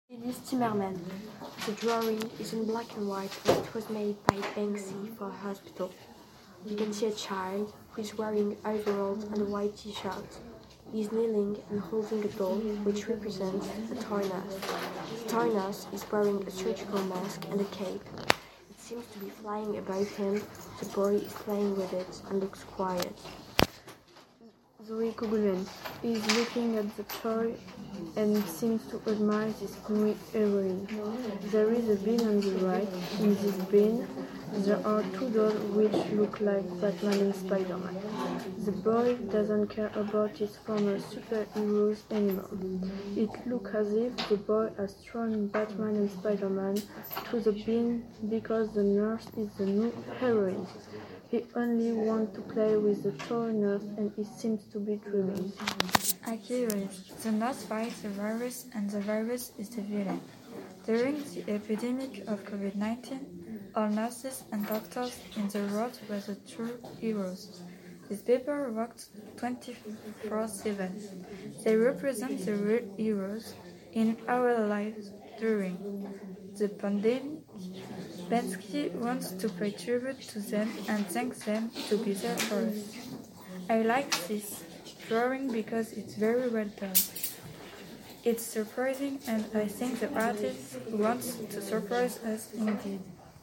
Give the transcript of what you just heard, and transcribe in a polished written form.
It is Timmerman. The drawing is in black and white and it was made by Banksy for a hospital. You can see a child who is wearing overalls and a white t-shirt. He is kneeling and holding a doll which represents a toy nurse. The toy nurse is wearing a surgical mask and a cape. It seems to be flying above him. The boy is playing with it and looks quiet. Zoe Kugulin is looking at the toy and seems to admire this new heroine. There is a bin on the right. In this bin, there are two dolls which look like Batman and Spider-Man. The boy doesn't care about his former superheroes anymore. It looks as if the boy has thrown Batman and Spider-Man to the bin because the nurse is the new heroine. He only wants to play with the toy nurse and he seems to be dreaming. Achilles. The nurse fights the virus and the virus is the villain. During the epidemic of COVID-19, all nurses and doctors in the world were the true heroes. These people worked 24/7. They represent the real heroes in our lives during the pandemic. Banksy wants to pay tribute to them and thank them to be there for us. I like this drawing because it's very well done. It's surprising and I think the artist wants to surprise us indeed.